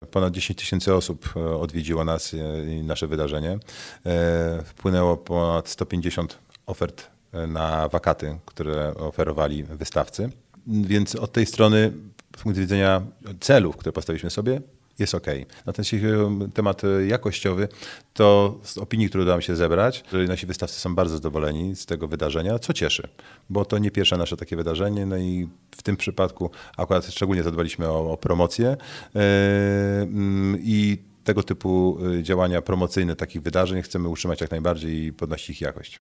ponad 10 000 osób odwiedziło nas i nasze wydarzenie. Wpłynęło ponad 150 ofert na wakaty, które oferowali wystawcy. Więc od tej strony, z punktu widzenia celów, które postawiliśmy sobie, jest OK. Natomiast jeśli chodzi o temat jakościowy, to z opinii, które udało mi się zebrać, że nasi wystawcy są bardzo zadowoleni z tego wydarzenia, co cieszy, bo to nie pierwsze nasze takie wydarzenie, no i w tym przypadku akurat szczególnie zadbaliśmy o promocję i tego typu działania promocyjne takich wydarzeń chcemy utrzymać jak najbardziej i podnosić ich jakość.